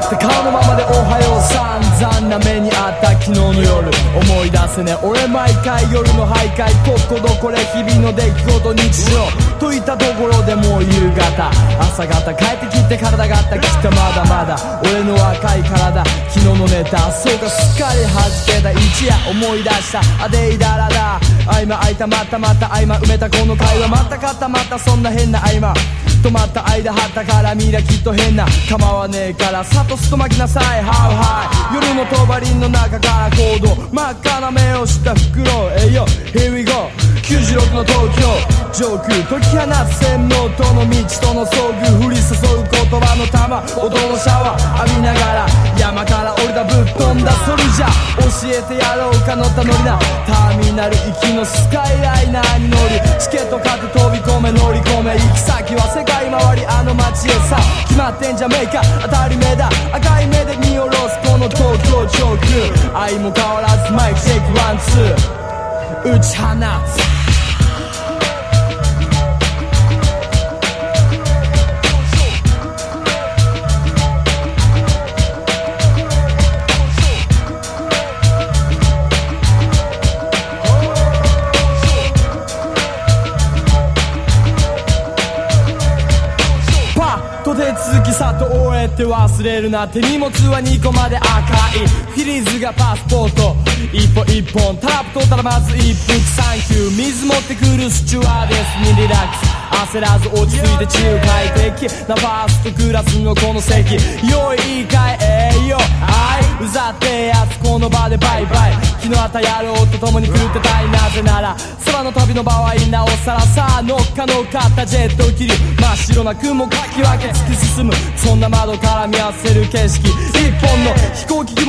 して顔のままでおはよう散々な目にあった昨日の夜思い出せね俺毎回夜の徘徊ここどこれ日々の出来事日常といったところでもう夕方朝方帰ってきて体があったきっとまだまだ俺の若い体昨日のネタそうかすっかり弾けた一夜思い出したあでいだらだ合間空いたまたまた合間埋めたこの会話またかったまたそんな変な合間止まった間はったから見りゃきっと変な構わねえからさとすと巻きなさいハウハイ夜の帳の中から行動真っ赤な目をした袋えいよ Here we go 96の東京上空解き放つ洗脳との道との遭遇降り注ぐ言葉の玉音のシャワー浴びながら山から降りたぶっ飛んだそれじゃ教えてやろうか乗った乗りなターミナル行きのスカイライナーに乗りチケット買って飛び込め乗り込め行き先は世界回りあの街へさ決まってんじゃねえか当たり前だ赤い目で見下ろすこの東京上空愛も変わらずマイクチェックワンツー打ち放つ手続きさと終えて忘れるな手荷物は2個まで赤いフィリーズがパスポート一歩一本タップ取ったらまず一服サンキュー水持ってくるスチュワーデスにリラックス焦らず落ち着いて中快適なファーストクラスのこの席用意いいかいよあいうざってやつこの場でバイバイ昨日あった野郎と共に狂ってたいなぜなら空の旅の場合なおさらさあ乗っかったジェット気流真っ白な雲かき分け突き進むそんな窓から見合わせる景色一本の飛行機雲